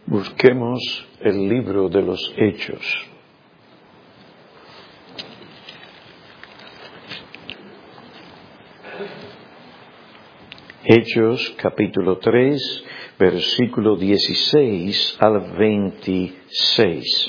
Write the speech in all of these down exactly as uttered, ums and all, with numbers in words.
Busquemos el libro de los Hechos. Hechos capítulo tres, versículo dieciséis al veintiséis.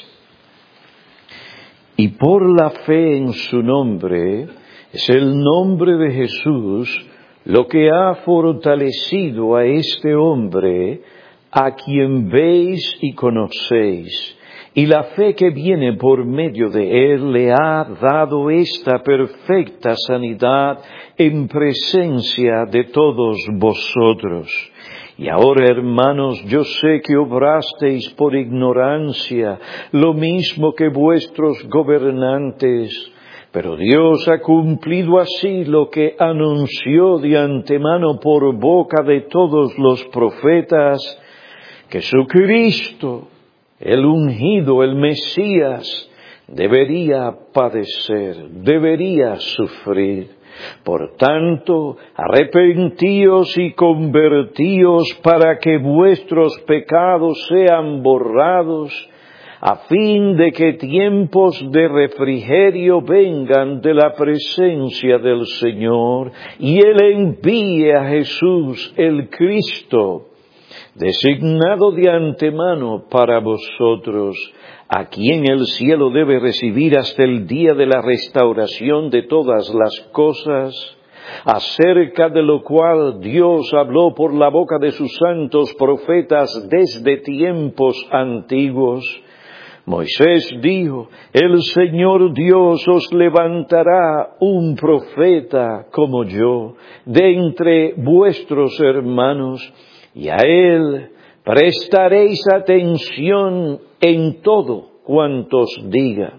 Y por la fe en su nombre, es el nombre de Jesús, lo que ha fortalecido a este hombre, a quien veis y conocéis, y la fe que viene por medio de él le ha dado esta perfecta sanidad en presencia de todos vosotros. Y ahora, hermanos, yo sé que obrasteis por ignorancia, lo mismo que vuestros gobernantes, pero Dios ha cumplido así lo que anunció de antemano por boca de todos los profetas, que Jesucristo, el ungido, el Mesías, debería padecer, debería sufrir. Por tanto, arrepentíos y convertíos para que vuestros pecados sean borrados, a fin de que tiempos de refrigerio vengan de la presencia del Señor, y Él envíe a Jesús el Cristo, designado de antemano para vosotros, a quien el cielo debe recibir hasta el día de la restauración de todas las cosas, acerca de lo cual Dios habló por la boca de sus santos profetas desde tiempos antiguos. Moisés dijo: el Señor Dios os levantará un profeta como yo de entre vuestros hermanos, y a él prestaréis atención en todo cuanto os diga.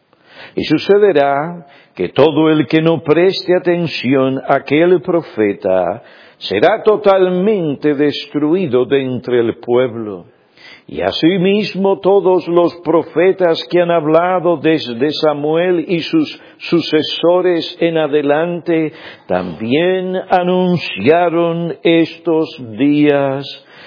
Y sucederá que todo el que no preste atención a aquel profeta será totalmente destruido de entre el pueblo. Y asimismo todos los profetas que han hablado desde Samuel y sus sucesores en adelante también anunciaron estos días.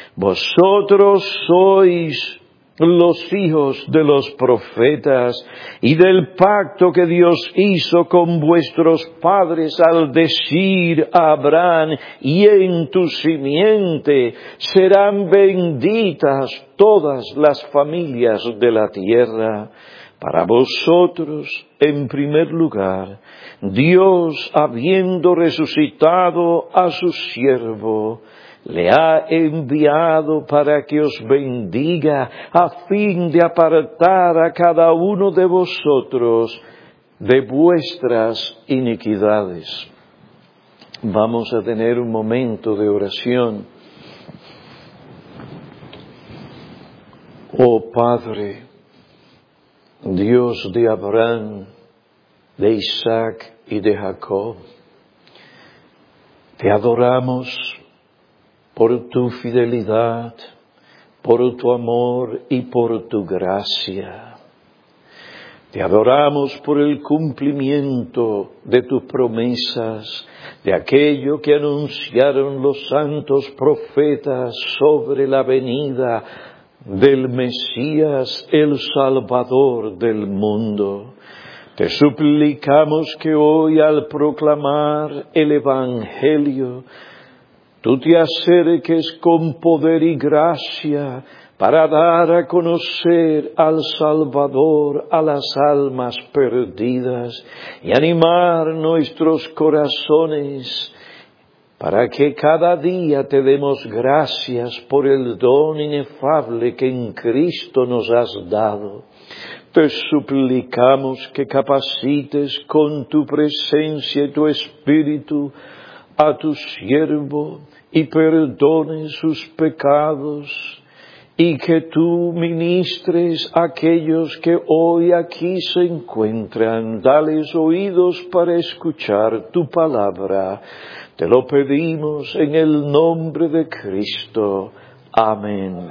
Vosotros sois los hijos de los profetas y del pacto que Dios hizo con vuestros padres al decir a Abraham: y en tu simiente serán benditas todas las familias de la tierra. Para vosotros, en primer lugar, Dios, habiendo resucitado a su siervo, le ha enviado para que os bendiga, a fin de apartar a cada uno de vosotros de vuestras iniquidades. Vamos a tener un momento de oración. Oh Padre, Dios de Abraham, de Isaac y de Jacob, te adoramos por tu fidelidad, por tu amor y por tu gracia. Te adoramos por el cumplimiento de tus promesas, de aquello que anunciaron los santos profetas sobre la venida del Mesías, el Salvador del mundo. Te suplicamos que hoy, al proclamar el Evangelio, tú te acerques con poder y gracia para dar a conocer al Salvador a las almas perdidas y animar nuestros corazones para que cada día te demos gracias por el don inefable que en Cristo nos has dado. Te suplicamos que capacites con tu presencia y tu Espíritu a tu siervo y perdones sus pecados, y que tú ministres a aquellos que hoy aquí se encuentran. Dales oídos para escuchar tu palabra. Te lo pedimos en el nombre de Cristo. Amén.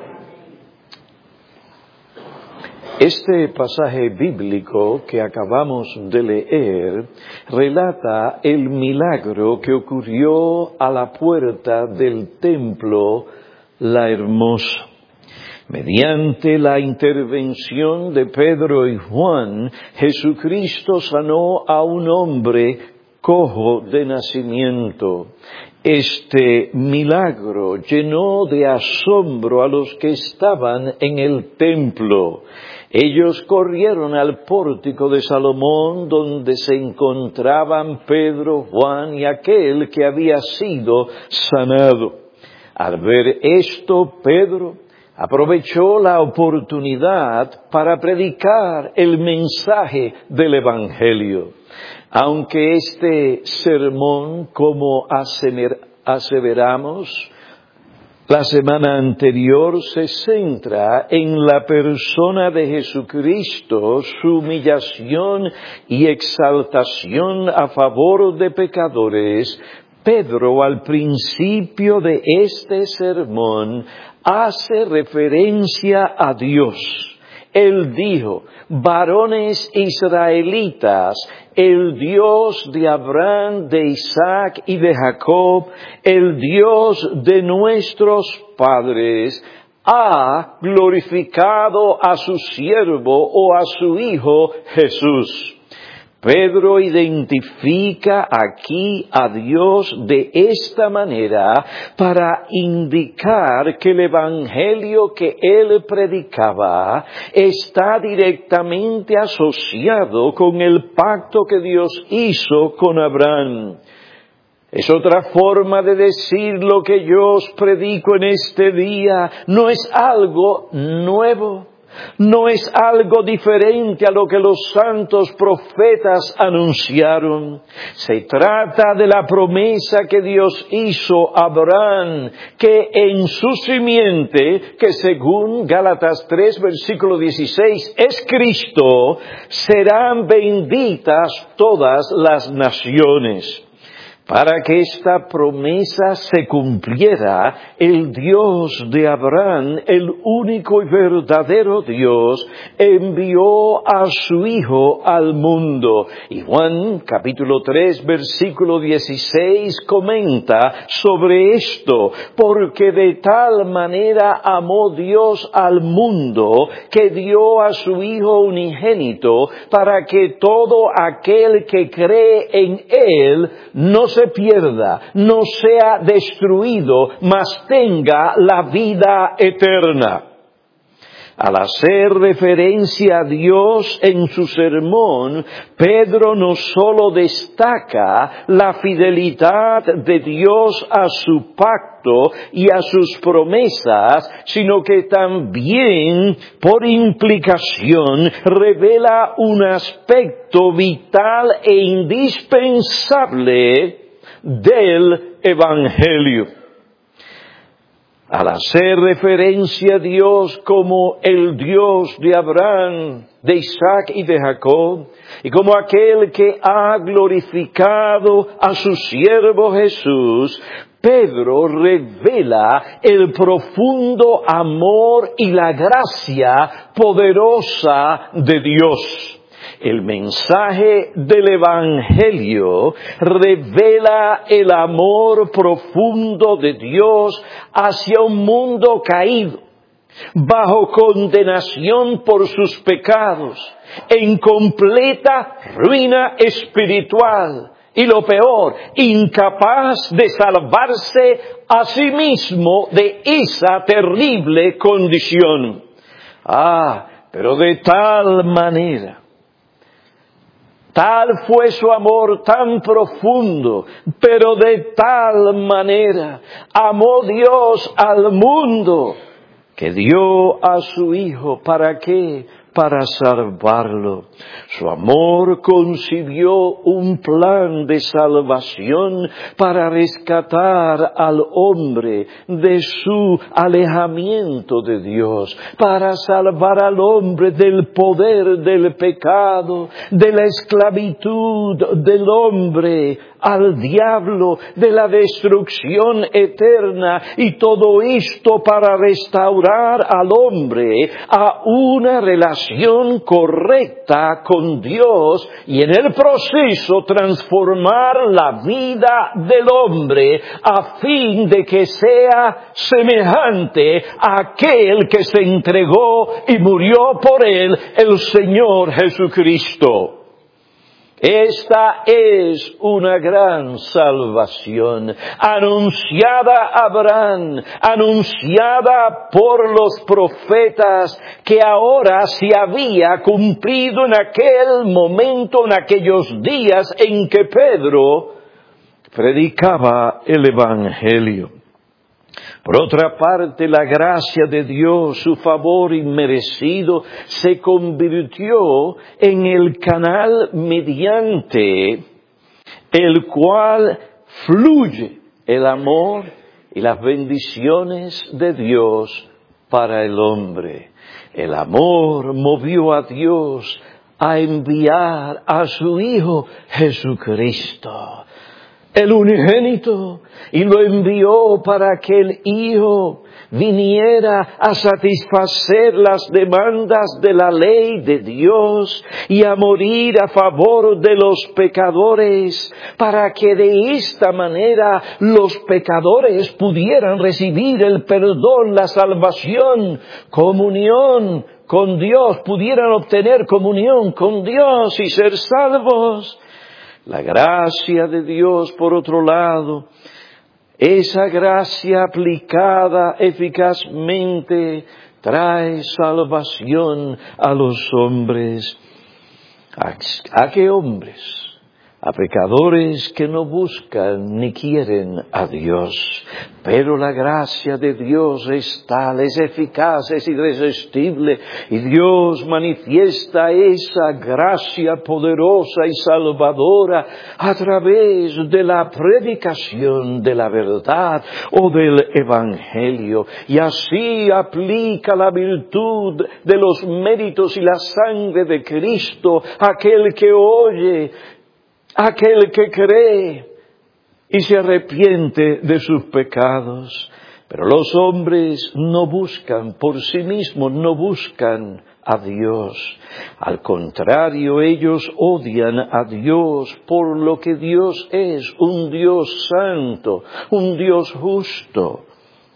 Este pasaje bíblico que acabamos de leer relata el milagro que ocurrió a la puerta del templo La Hermosa. Mediante la intervención de Pedro y Juan, Jesucristo sanó a un hombre cojo de nacimiento. Este milagro llenó de asombro a los que estaban en el templo. Ellos corrieron al pórtico de Salomón, donde se encontraban Pedro, Juan y aquel que había sido sanado. Al ver esto, Pedro aprovechó la oportunidad para predicar el mensaje del Evangelio. Aunque este sermón, como aseveramos la semana anterior, se centra en la persona de Jesucristo, su humillación y exaltación a favor de pecadores, Pedro, al principio de este sermón, hace referencia a Dios. Él dijo: varones israelitas, el Dios de Abraham, de Isaac y de Jacob, el Dios de nuestros padres, ha glorificado a su siervo o a su Hijo Jesús. Pedro identifica aquí a Dios de esta manera para indicar que el evangelio que él predicaba está directamente asociado con el pacto que Dios hizo con Abraham. Es otra forma de decir lo que yo os predico en este día. No es algo nuevo. No es algo diferente a lo que los santos profetas anunciaron. Se trata de la promesa que Dios hizo a Abraham, que en su simiente, que según Gálatas tres, versículo dieciséis, es Cristo, serán benditas todas las naciones. Para que esta promesa se cumpliera, el Dios de Abraham, el único y verdadero Dios, envió a su Hijo al mundo. Y Juan, capítulo tres, versículo dieciséis, comenta sobre esto: porque de tal manera amó Dios al mundo, que dio a su Hijo unigénito, para que todo aquel que cree en Él no se pierda, no sea destruido, mas tenga la vida eterna. Al hacer referencia a Dios en su sermón, Pedro no solo destaca la fidelidad de Dios a su pacto y a sus promesas, sino que también, por implicación, revela un aspecto vital e indispensable del Evangelio. Al hacer referencia a Dios como el Dios de Abraham, de Isaac y de Jacob, y como aquel que ha glorificado a su siervo Jesús, Pedro revela el profundo amor y la gracia poderosa de Dios. El mensaje del Evangelio revela el amor profundo de Dios hacia un mundo caído, bajo condenación por sus pecados, en completa ruina espiritual y, lo peor, incapaz de salvarse a sí mismo de esa terrible condición. Ah, pero de tal manera, tal fue su amor tan profundo, pero de tal manera amó Dios al mundo, que dio a su Hijo. ¿Para qué? Para salvarlo. Su amor concibió un plan de salvación para rescatar al hombre de su alejamiento de Dios, para salvar al hombre del poder del pecado, de la esclavitud del hombre al diablo de la destrucción eterna, y todo esto para restaurar al hombre a una relación correcta con Dios y en el proceso transformar la vida del hombre a fin de que sea semejante a aquel que se entregó y murió por él, el Señor Jesucristo. Esta es una gran salvación, anunciada a Abraham, anunciada por los profetas, que ahora se había cumplido en aquel momento, en aquellos días en que Pedro predicaba el Evangelio. Por otra parte, la gracia de Dios, su favor inmerecido, se convirtió en el canal mediante el cual fluye el amor y las bendiciones de Dios para el hombre. El amor movió a Dios a enviar a su Hijo Jesucristo, el unigénito, y lo envió para que el Hijo viniera a satisfacer las demandas de la ley de Dios y a morir a favor de los pecadores, para que de esta manera los pecadores pudieran recibir el perdón, la salvación, comunión con Dios, pudieran obtener comunión con Dios y ser salvos. La gracia de Dios, por otro lado, esa gracia aplicada eficazmente trae salvación a los hombres. ¿A, a qué hombres? A pecadores que no buscan ni quieren a Dios. Pero la gracia de Dios es tal, es eficaz, es irresistible, y Dios manifiesta esa gracia poderosa y salvadora a través de la predicación de la verdad o del Evangelio, y así aplica la virtud de los méritos y la sangre de Cristo a aquel que oye, aquel que cree y se arrepiente de sus pecados. Pero los hombres no buscan por sí mismos, no buscan a Dios. Al contrario, ellos odian a Dios por lo que Dios es, un Dios santo, un Dios justo.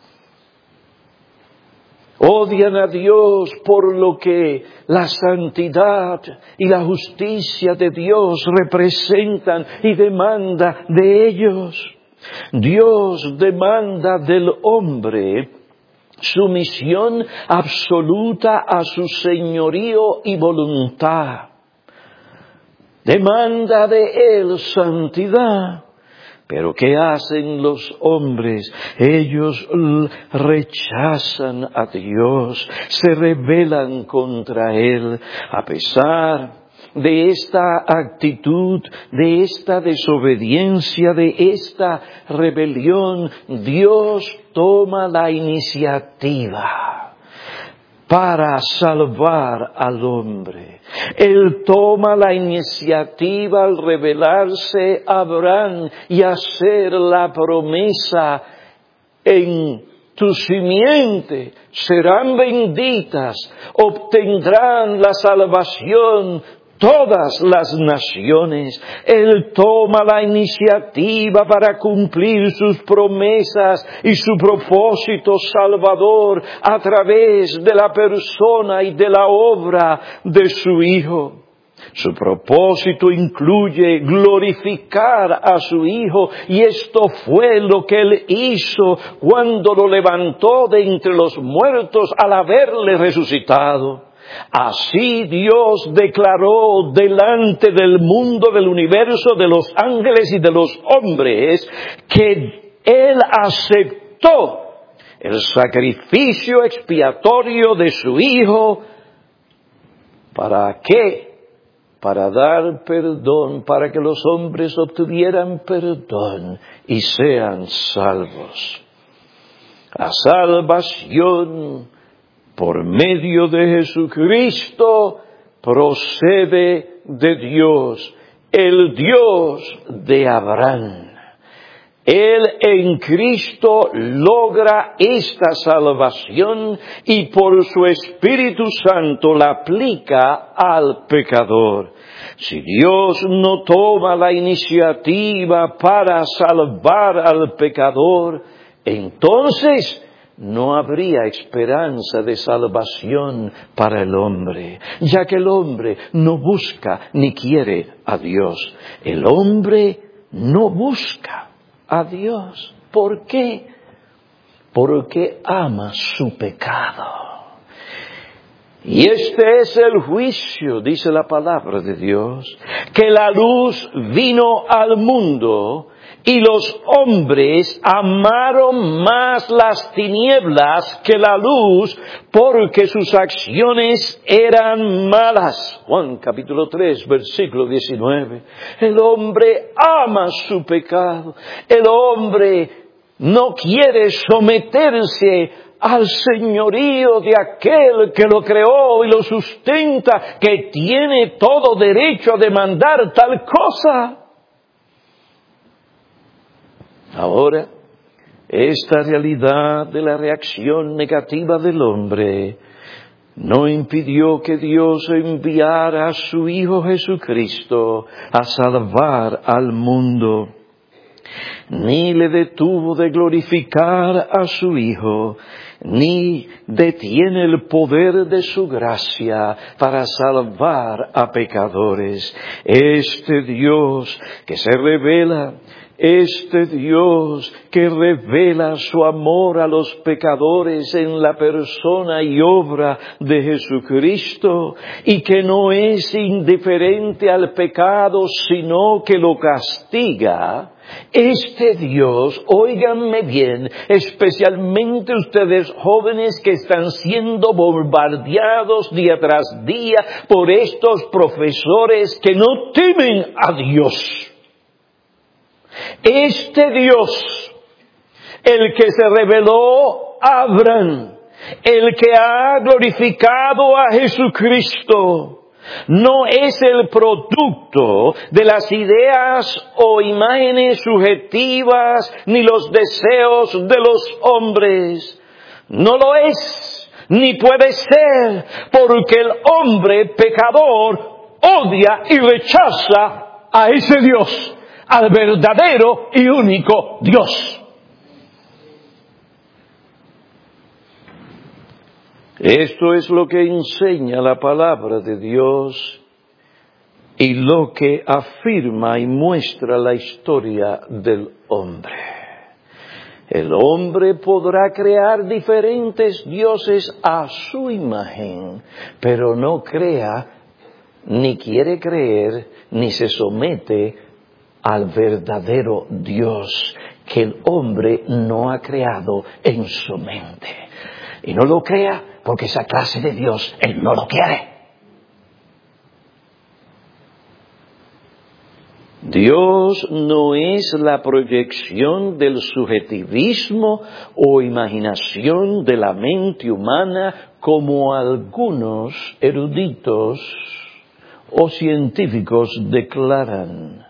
Odian a Dios por lo que la santidad y la justicia de Dios representan y demanda de ellos. Dios demanda del hombre sumisión absoluta a su señorío y voluntad. Demanda de él santidad. Pero ¿qué hacen los hombres? Ellos rechazan a Dios, se rebelan contra Él. A pesar de esta actitud, de esta desobediencia, de esta rebelión, Dios toma la iniciativa para salvar al hombre. Él toma la iniciativa al revelarse a Abraham y hacer la promesa: en tu simiente serán benditas, obtendrán la salvación todas las naciones. Él toma la iniciativa para cumplir sus promesas y su propósito salvador a través de la persona y de la obra de su Hijo. Su propósito incluye glorificar a su Hijo, y esto fue lo que Él hizo cuando lo levantó de entre los muertos al haberle resucitado. Así Dios declaró delante del mundo, del universo, de los ángeles y de los hombres, que Él aceptó el sacrificio expiatorio de su Hijo. ¿Para qué? Para dar perdón, para que los hombres obtuvieran perdón y sean salvos. La salvación por medio de Jesucristo procede de Dios el Dios de Abraham. Él en Cristo logra esta salvación y por su Espíritu Santo la aplica al pecador. Si Dios no toma la iniciativa para salvar al pecador, entonces no habría esperanza de salvación para el hombre, ya que el hombre no busca ni quiere a Dios. El hombre no busca a Dios. ¿Por qué? Porque ama su pecado. Y este es el juicio, dice la palabra de Dios, que la luz vino al mundo y los hombres amaron más las tinieblas que la luz porque sus acciones eran malas. Juan capítulo tres, versículo diecinueve. El hombre ama su pecado. El hombre no quiere someterse al señorío de aquel que lo creó y lo sustenta, que tiene todo derecho a demandar tal cosa. Ahora, esta realidad de la reacción negativa del hombre no impidió que Dios enviara a su Hijo Jesucristo a salvar al mundo, ni le detuvo de glorificar a su Hijo, ni detiene el poder de su gracia para salvar a pecadores. Este Dios que se revela, este Dios que revela su amor a los pecadores en la persona y obra de Jesucristo, y que no es indiferente al pecado, sino que lo castiga. Este Dios, óiganme bien, especialmente ustedes jóvenes que están siendo bombardeados día tras día por estos profesores que no temen a Dios. Este Dios, el que se reveló a Abraham, el que ha glorificado a Jesucristo, no es el producto de las ideas o imágenes subjetivas ni los deseos de los hombres. No lo es, ni puede ser, porque el hombre pecador odia y rechaza a ese Dios, al verdadero y único Dios. Esto es lo que enseña la palabra de Dios y lo que afirma y muestra la historia del hombre. El hombre podrá crear diferentes dioses a su imagen, pero no crea, ni quiere creer, ni se somete al verdadero Dios que el hombre no ha creado en su mente. Y no lo crea porque esa clase de Dios él no lo quiere. Dios no es la proyección del subjetivismo o imaginación de la mente humana como algunos eruditos o científicos declaran.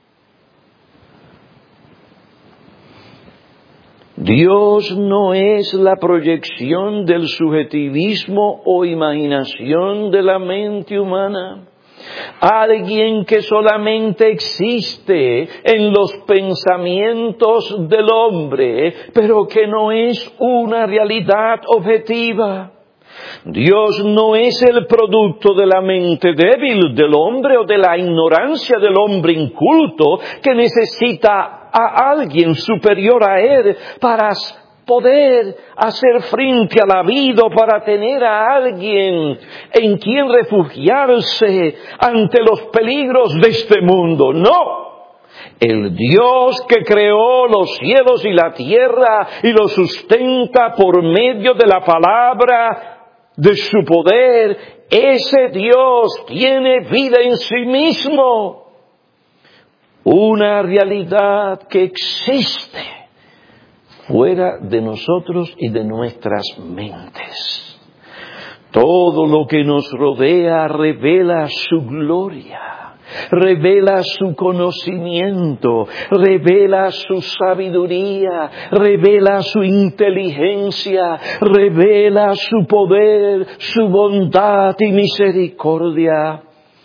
Dios no es la proyección del subjetivismo o imaginación de la mente humana. Alguien que solamente existe en los pensamientos del hombre, pero que no es una realidad objetiva. Dios no es el producto de la mente débil del hombre o de la ignorancia del hombre inculto que necesita a alguien superior a él para poder hacer frente a la vida, para tener a alguien en quien refugiarse ante los peligros de este mundo. No. El Dios que creó los cielos y la tierra y los sustenta por medio de la palabra de su poder, ese Dios tiene vida en sí mismo. Una realidad que existe fuera de nosotros y de nuestras mentes. Todo lo que nos rodea revela su gloria. revela su conocimiento, revela su sabiduría, revela su inteligencia, revela su poder, su bondad y misericordia.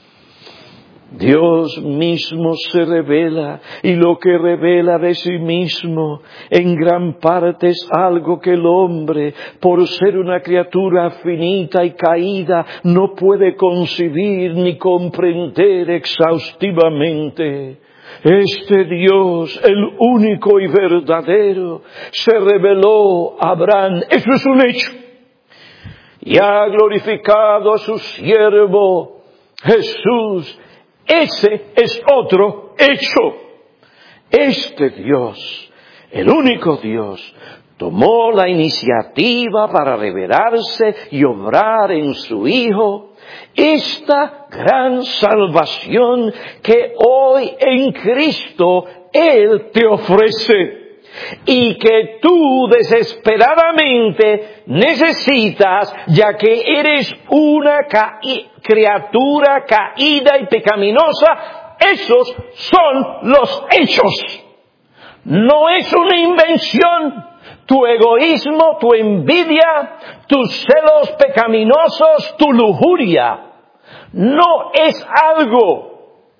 Dios mismo se revela, y lo que revela de sí mismo en gran parte es algo que el hombre, por ser una criatura finita y caída, no puede concebir ni comprender exhaustivamente. Este Dios, el único y verdadero, se reveló a Abraham. Eso es un hecho. Y ha glorificado a su siervo Jesús. Ese es otro hecho. Este Dios, el único Dios, tomó la iniciativa para revelarse y obrar en su Hijo esta gran salvación que hoy en Cristo Él te ofrece y que tú desesperadamente necesitas, ya que eres una ca- criatura caída y pecaminosa. Esos son los hechos. No es una invención. Tu egoísmo, tu envidia, tus celos pecaminosos, tu lujuria, no es algo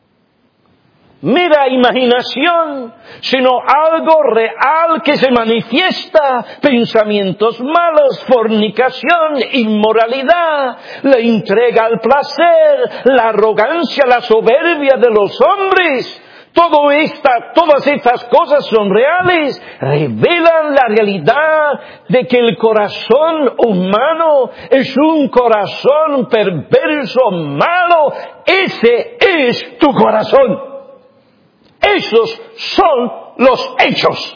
mera imaginación, sino algo real que se manifiesta: pensamientos malos, fornicación, inmoralidad, la entrega al placer, la arrogancia, la soberbia de los hombres. Todo esta, todas estas cosas son reales, revelan la realidad de que el corazón humano es un corazón perverso, malo. Ese es tu corazón. Esos son los hechos.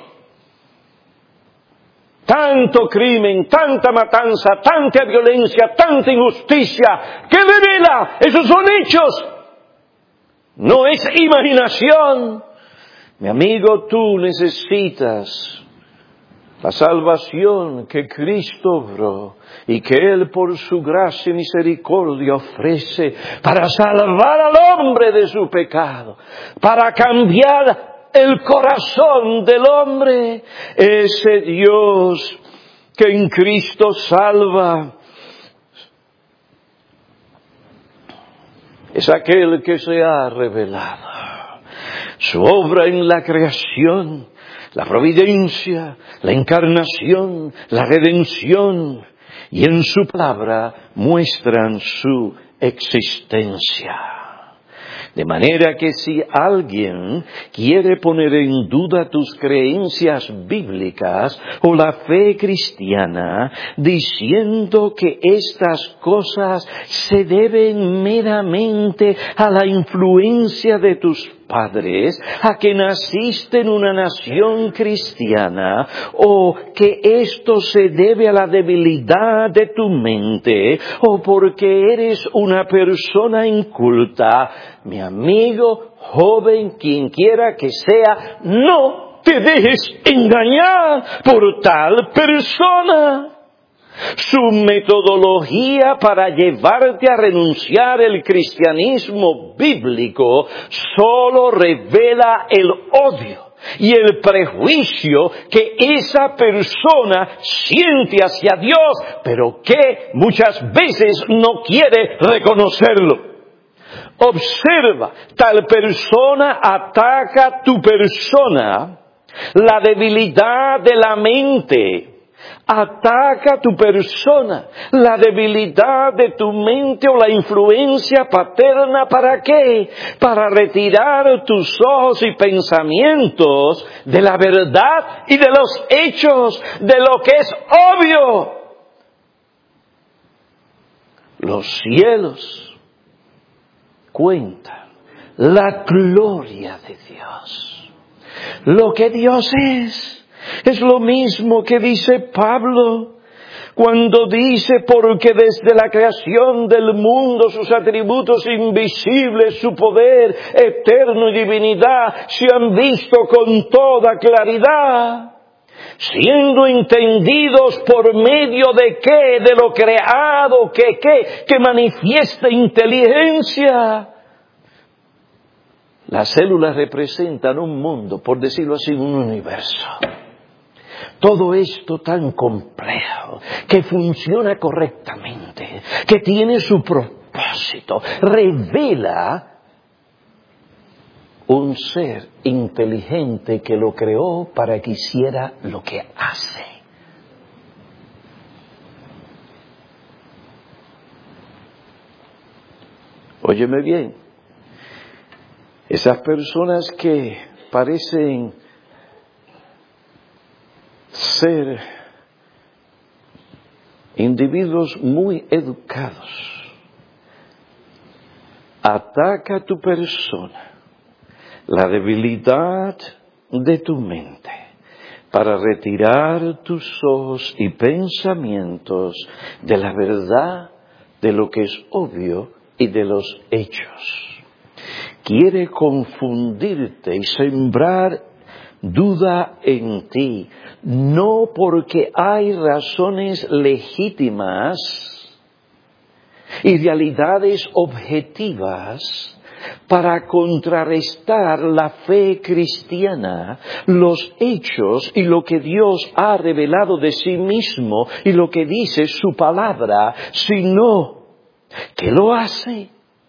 Tanto crimen, tanta matanza, tanta violencia, tanta injusticia, ¿qué revela? Esos son hechos. No es imaginación. Mi amigo, tú necesitas la salvación que Cristo obró y que Él por su gracia y misericordia ofrece para salvar al hombre de su pecado, para cambiar el corazón del hombre. Ese Dios que en Cristo salva es aquel que se ha revelado. Su obra en la creación, la providencia, la encarnación, la redención, y en su palabra muestran su existencia. De manera que si alguien quiere poner en duda tus creencias bíblicas o la fe cristiana, diciendo que estas cosas se deben meramente a la influencia de tus padres, a que naciste en una nación cristiana, o que esto se debe a la debilidad de tu mente, o porque eres una persona inculta, mi amigo, joven, quien quiera que sea, no te dejes engañar por tal persona. Su metodología para llevarte a renunciar al cristianismo bíblico solo revela el odio y el prejuicio que esa persona siente hacia Dios, pero que muchas veces no quiere reconocerlo. Observa, tal persona ataca tu persona, la debilidad de la mente. Ataca tu persona, la debilidad de tu mente o la influencia paterna. ¿Para qué? Para retirar tus ojos y pensamientos de la verdad y de los hechos, de lo que es obvio. Los cielos cuentan la gloria de Dios, lo que Dios es. Es lo mismo que dice Pablo cuando dice: porque desde la creación del mundo sus atributos invisibles, su poder eterno y divinidad se han visto con toda claridad, siendo entendidos por medio de qué, de lo creado, que qué, que manifiesta inteligencia. Las células representan un mundo, por decirlo así, un universo. Todo esto tan complejo, que funciona correctamente, que tiene su propósito, revela un ser inteligente que lo creó para que hiciera lo que hace. Óyeme bien, esas personas que parecen ser individuos muy educados, ataca tu persona, la debilidad de tu mente, para retirar tus ojos y pensamientos de la verdad, de lo que es obvio y de los hechos. Quiere confundirte y sembrar duda en ti, no porque hay razones legítimas y realidades objetivas para contrarrestar la fe cristiana, los hechos y lo que Dios ha revelado de sí mismo y lo que dice su palabra, sino que lo hace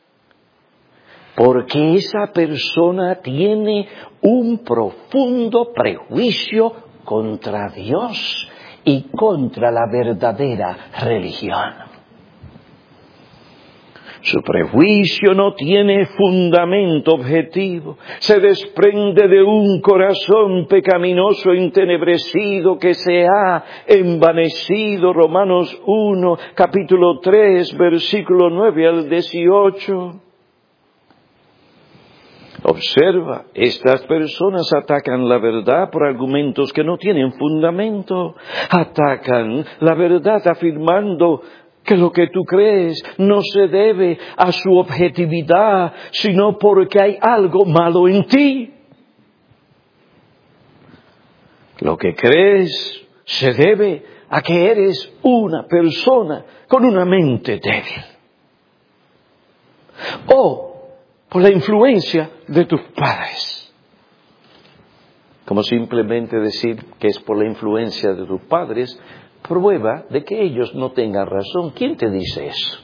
porque esa persona tiene un profundo prejuicio contra Dios y contra la verdadera religión. Su prejuicio no tiene fundamento objetivo, se desprende de un corazón pecaminoso e entenebrecido que se ha envanecido. Romanos uno, capítulo tres, versículo nueve al dieciocho. Observa, estas personas atacan la verdad por argumentos que no tienen fundamento. Atacan la verdad afirmando que lo que tú crees no se debe a su objetividad, sino porque hay algo malo en ti. Lo que crees se debe a que eres una persona con una mente débil. O por la influencia de tus padres. Como simplemente decir que es por la influencia de tus padres, prueba de que ellos no tengan razón. ¿Quién te dice eso?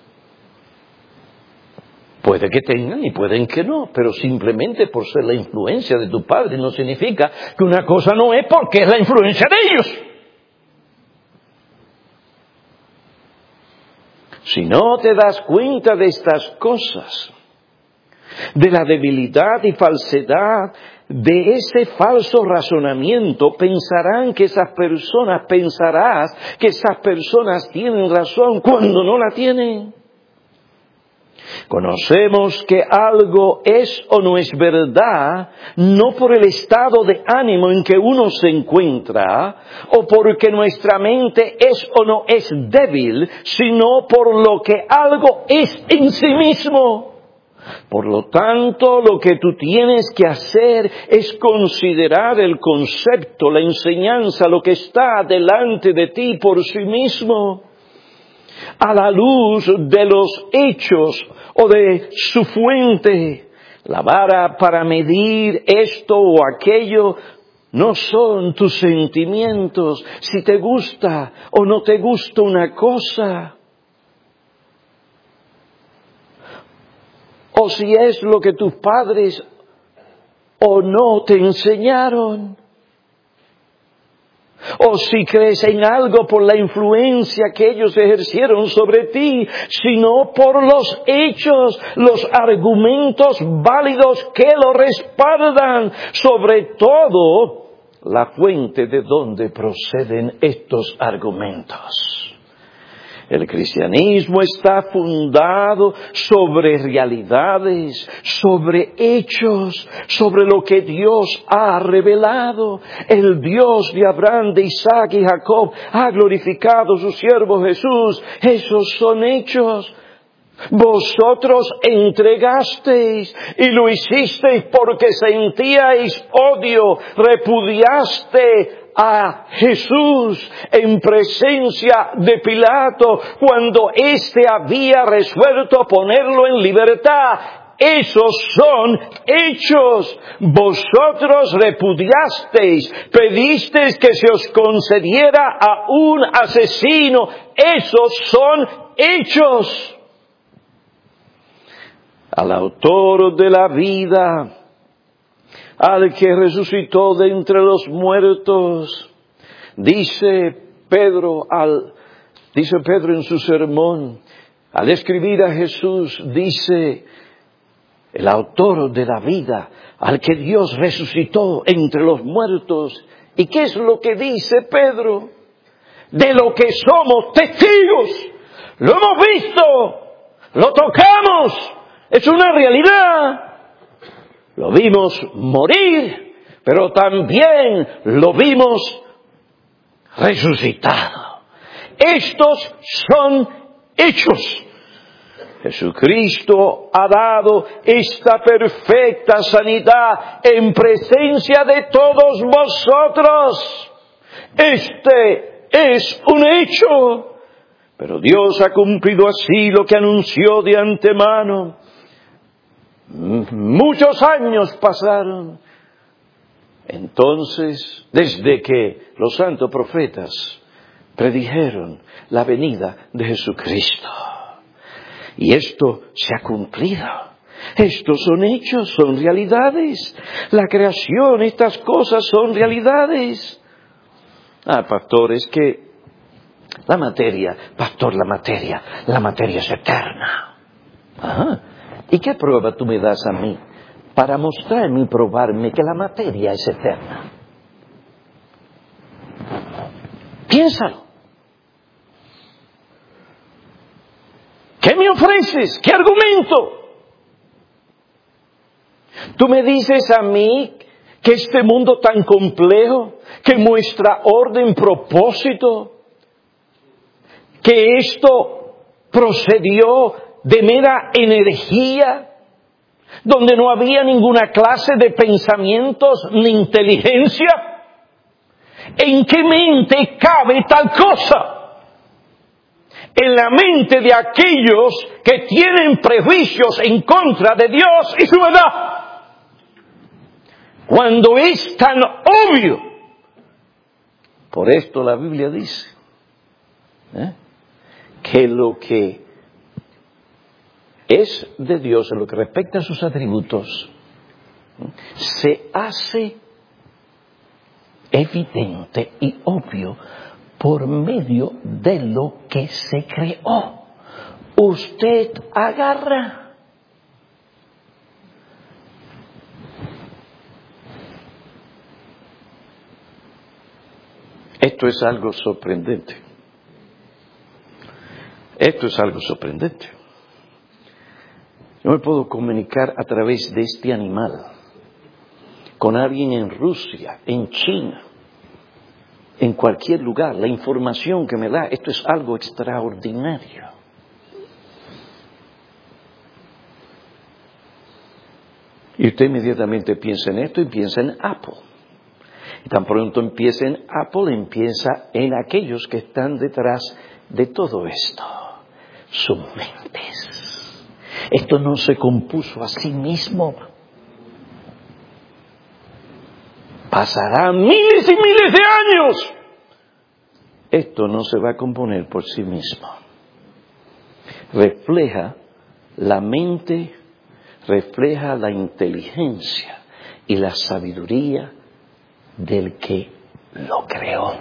Puede que tengan y pueden que no, pero simplemente por ser la influencia de tu padre no significa que una cosa no es porque es la influencia de ellos. Si no te das cuenta de estas cosas, de la debilidad y falsedad de ese falso razonamiento, pensarán que esas personas, pensarás que esas personas tienen razón cuando no la tienen. Conocemos que algo es o no es verdad, no por el estado de ánimo en que uno se encuentra, o porque nuestra mente es o no es débil, sino por lo que algo es en sí mismo. Por lo tanto, lo que tú tienes que hacer es considerar el concepto, la enseñanza, lo que está delante de ti por sí mismo, a la luz de los hechos o de su fuente. La vara para medir esto o aquello no son tus sentimientos, si te gusta o no te gusta una cosa, o si es lo que tus padres o no te enseñaron, o si crees en algo por la influencia que ellos ejercieron sobre ti, sino por los hechos, los argumentos válidos que lo respaldan, sobre todo la fuente de donde proceden estos argumentos. El cristianismo está fundado sobre realidades, sobre hechos, sobre lo que Dios ha revelado. El Dios de Abraham, de Isaac y Jacob ha glorificado a su siervo Jesús. Esos son hechos. Vosotros entregasteis y lo hicisteis porque sentíais odio, repudiaste a Jesús en presencia de Pilato cuando éste había resuelto ponerlo en libertad. esos son hechos. Vosotros repudiasteis, pedisteis que se os concediera a un asesino. Esos son hechos. Al autor de la vida, al que resucitó de entre los muertos, dice Pedro, al, dice Pedro en su sermón, al escribir a Jesús, dice, el autor de la vida, al que Dios resucitó entre los muertos. ¿Y qué es lo que dice Pedro? De lo que somos testigos. Lo hemos visto, lo tocamos, es una realidad. Lo vimos morir, pero también lo vimos resucitado. Estos son hechos. Jesucristo ha dado esta perfecta sanidad en presencia de todos vosotros. Este es un hecho. Pero Dios ha cumplido así lo que anunció de antemano. Muchos años pasaron. Entonces, desde que los santos profetas predijeron la venida de Jesucristo. Y esto se ha cumplido. Estos son hechos, son realidades. La creación, estas cosas son realidades. Ah, pastor, es que la materia, pastor, la materia, la materia es eterna. Ajá. ¿Y qué prueba tú me das a mí para mostrarme y probarme que la materia es eterna? Piénsalo. ¿Qué me ofreces? ¿Qué argumento? Tú me dices a mí que este mundo tan complejo, que muestra orden, propósito, que esto procedió de mera energía, donde no había ninguna clase de pensamientos ni inteligencia. ¿En qué mente cabe tal cosa? En la mente de aquellos que tienen prejuicios en contra de Dios y su verdad. Cuando es tan obvio. Por esto la Biblia dice ¿eh? que lo que es de Dios en lo que respecta a sus atributos se hace evidente y obvio por medio de lo que se creó. Usted agarra. Esto es algo sorprendente. Esto es algo sorprendente. Yo me puedo comunicar a través de este animal con alguien en Rusia, en China, en cualquier lugar. La información que me da, esto es algo extraordinario. Y usted inmediatamente piensa en esto y piensa en Apple. Y tan pronto empieza en Apple, empieza en aquellos que están detrás de todo esto. Sus mentes. Esto no se compuso a sí mismo. Pasarán miles y miles de años. Esto no se va a componer por sí mismo. Refleja la mente, refleja la inteligencia y la sabiduría del que lo creó.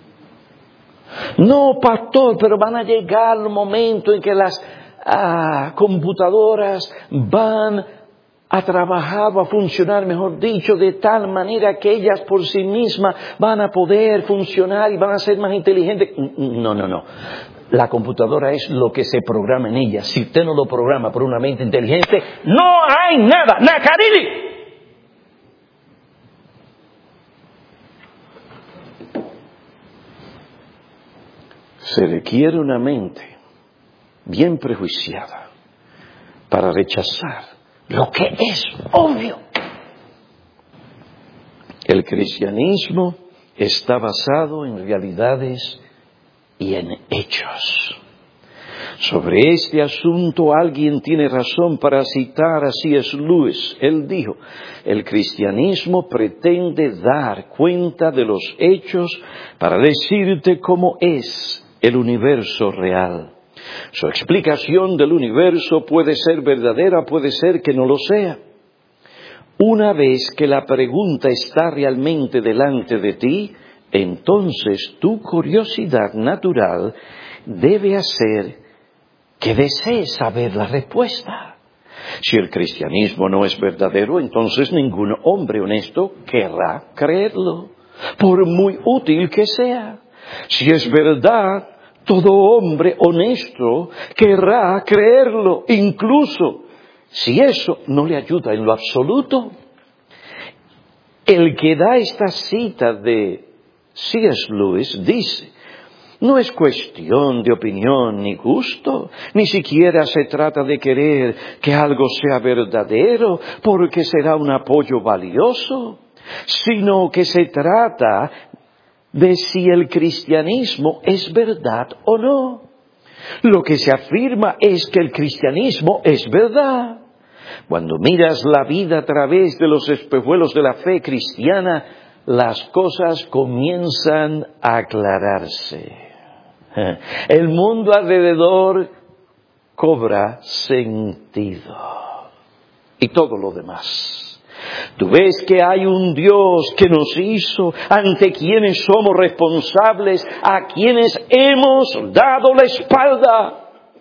No, pastor, pero van a llegar los momentos en que las ah, computadoras van a trabajar o a funcionar, mejor dicho, de tal manera que ellas por sí mismas van a poder funcionar y van a ser más inteligentes. No, no, no. La computadora es lo que se programa en ella. Si usted no lo programa por una mente inteligente, no hay nada. ¡Nacarili! Se requiere una mente bien prejuiciada para rechazar lo que es obvio. El cristianismo está basado en realidades y en hechos. Sobre este asunto alguien tiene razón para citar a C S Lewis. Él dijo, el cristianismo pretende dar cuenta de los hechos para decirte cómo es el universo real. Su explicación del universo puede ser verdadera, puede ser que no lo sea. Una vez que la pregunta está realmente delante de ti, entonces tu curiosidad natural debe hacer que desees saber la respuesta. Si el cristianismo no es verdadero, entonces ningún hombre honesto querrá creerlo, por muy útil que sea. Si es verdad, todo hombre honesto querrá creerlo, incluso si eso no le ayuda en lo absoluto. El que da esta cita de C S Lewis dice, no es cuestión de opinión ni gusto, ni siquiera se trata de querer que algo sea verdadero porque será un apoyo valioso, sino que se trata de si el cristianismo es verdad o no. Lo que se afirma es que el cristianismo es verdad. Cuando miras la vida a través de los espejuelos de la fe cristiana, las cosas comienzan a aclararse. El mundo alrededor cobra sentido. Y todo lo demás. Tú ves que hay un Dios que nos hizo, ante quienes somos responsables, a quienes hemos dado la espalda.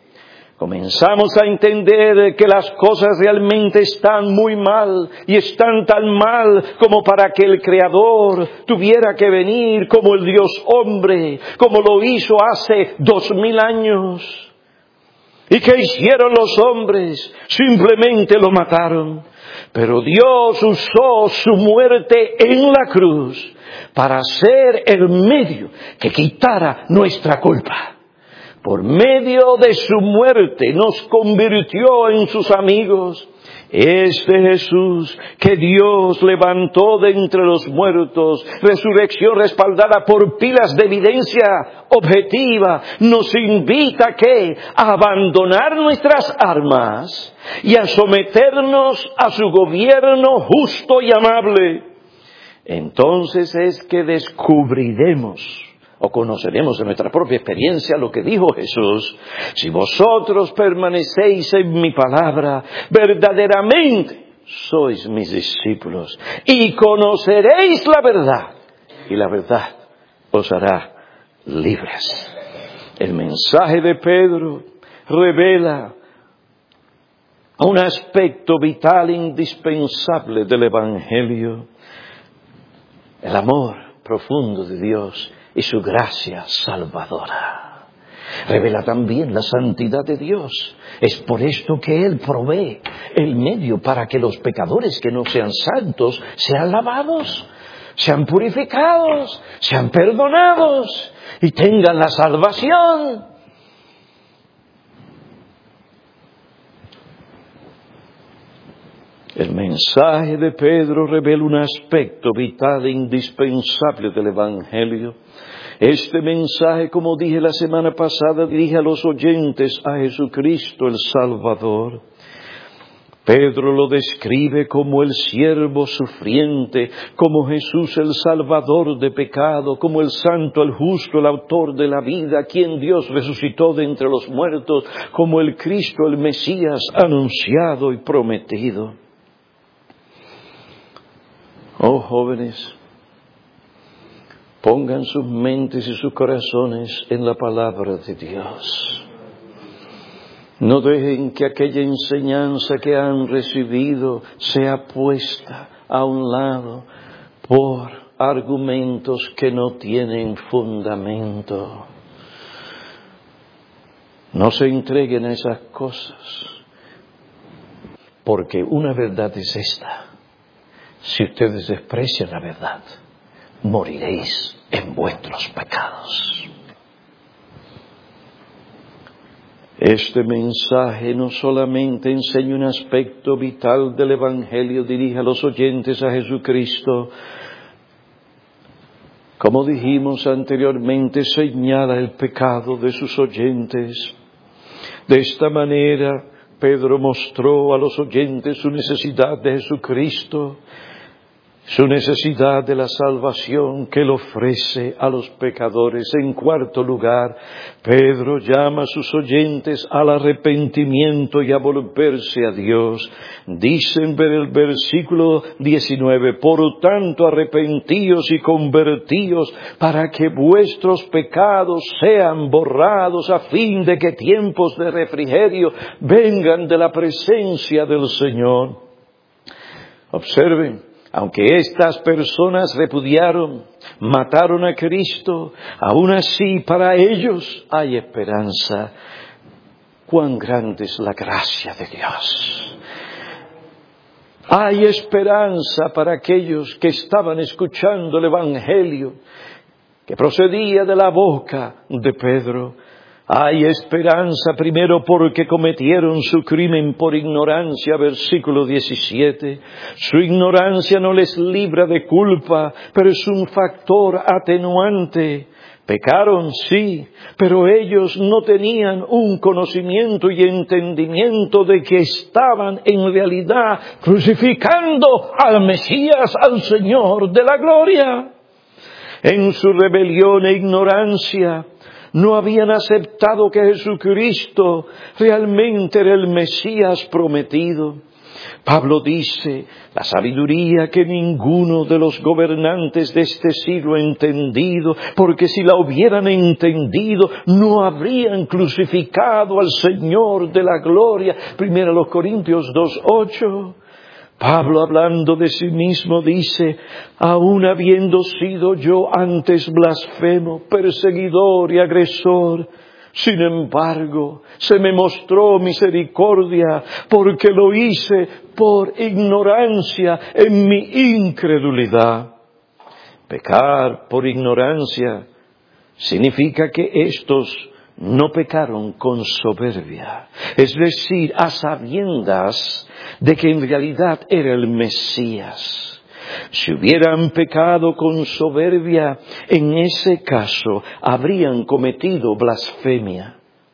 Comenzamos a entender que las cosas realmente están muy mal y están tan mal como para que el Creador tuviera que venir como el Dios hombre, como lo hizo hace dos mil años. ¿Y qué hicieron los hombres? Simplemente lo mataron. Pero Dios usó su muerte en la cruz para ser el medio que quitara nuestra culpa. Por medio de su muerte nos convirtió en sus amigos. Este Jesús que Dios levantó de entre los muertos, resurrección respaldada por pilas de evidencia objetiva, nos invita ¿a qué? A abandonar nuestras armas y a someternos a su gobierno justo y amable. Entonces es que descubriremos o conoceremos en nuestra propia experiencia lo que dijo Jesús. Si vosotros permanecéis en mi palabra, verdaderamente sois mis discípulos y conoceréis la verdad, y la verdad os hará libres. El mensaje de Pedro revela un aspecto vital indispensable del Evangelio: el amor profundo de Dios y su gracia salvadora. Revela también la santidad de Dios. Es por esto que Él provee el medio para que los pecadores que no sean santos sean lavados, sean purificados, sean perdonados y tengan la salvación. El mensaje de Pedro revela un aspecto vital e indispensable del Evangelio. Este mensaje, como dije la semana pasada, dirige a los oyentes a Jesucristo el Salvador. Pedro lo describe como el siervo sufriente, como Jesús el Salvador de pecado, como el Santo, el Justo, el Autor de la vida, quien Dios resucitó de entre los muertos, como el Cristo, el Mesías anunciado y prometido. Oh jóvenes, pongan sus mentes y sus corazones en la palabra de Dios. No dejen que aquella enseñanza que han recibido sea puesta a un lado por argumentos que no tienen fundamento. No se entreguen a esas cosas, porque una verdad es esta: si ustedes desprecian la verdad, moriréis en vuestros pecados. Este mensaje no solamente enseña un aspecto vital del Evangelio, dirige a los oyentes a Jesucristo. Como dijimos anteriormente, señala el pecado de sus oyentes. De esta manera, Pedro mostró a los oyentes su necesidad de Jesucristo, su necesidad de la salvación que Él ofrece a los pecadores. En cuarto lugar, Pedro llama a sus oyentes al arrepentimiento y a volverse a Dios. Dice en el versículo diecinueve, por tanto arrepentíos y convertíos para que vuestros pecados sean borrados, a fin de que tiempos de refrigerio vengan de la presencia del Señor. Observen. Aunque estas personas repudiaron, mataron a Cristo, aún así para ellos hay esperanza. ¡Cuán grande es la gracia de Dios! Hay esperanza para aquellos que estaban escuchando el Evangelio que procedía de la boca de Pedro. Hay esperanza primero porque cometieron su crimen por ignorancia, versículo diecisiete. Su ignorancia no les libra de culpa, pero es un factor atenuante. Pecaron, sí, pero ellos no tenían un conocimiento y entendimiento de que estaban en realidad crucificando al Mesías, al Señor de la gloria. En su rebelión e ignorancia, no habían aceptado que Jesucristo realmente era el Mesías prometido. Pablo dice, la sabiduría que ninguno de los gobernantes de este siglo ha entendido, porque si la hubieran entendido, no habrían crucificado al Señor de la gloria. Primero los Corintios dos ocho. Pablo, hablando de sí mismo, dice, aun habiendo sido yo antes blasfemo, perseguidor y agresor, sin embargo, se me mostró misericordia, porque lo hice por ignorancia en mi incredulidad. Pecar por ignorancia significa que estos no pecaron con soberbia, es decir, a sabiendas de que en realidad era el Mesías. Si hubieran pecado con soberbia, en ese caso habrían cometido blasfemia.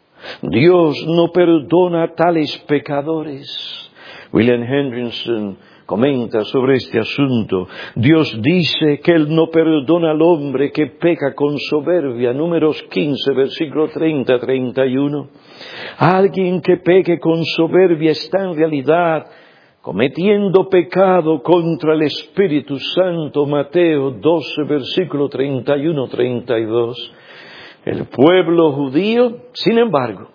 Dios no perdona a tales pecadores. William Hendrickson comenta sobre este asunto. Dios dice que Él no perdona al hombre que peca con soberbia. Números quince, versículo treinta a treinta y uno. Alguien que peque con soberbia está en realidad cometiendo pecado contra el Espíritu Santo. Mateo doce, versículo treinta y uno a treinta y dos. El pueblo judío, sin embargo,